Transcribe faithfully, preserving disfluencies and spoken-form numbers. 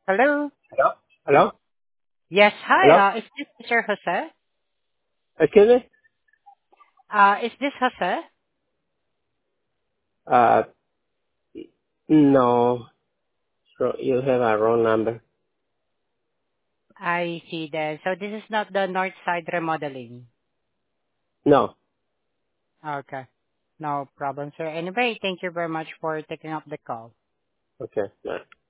Hello? Hello? Hello? Yes, hi. Hello? Uh, is this Mister Jose? Excuse me? Uh, is this Jose? Uh, no. So you have a wrong number. I see then. So this is not the North Side Remodeling. No. Okay. No problem, sir. Anyway, thank you very much for taking up the call. Okay. No.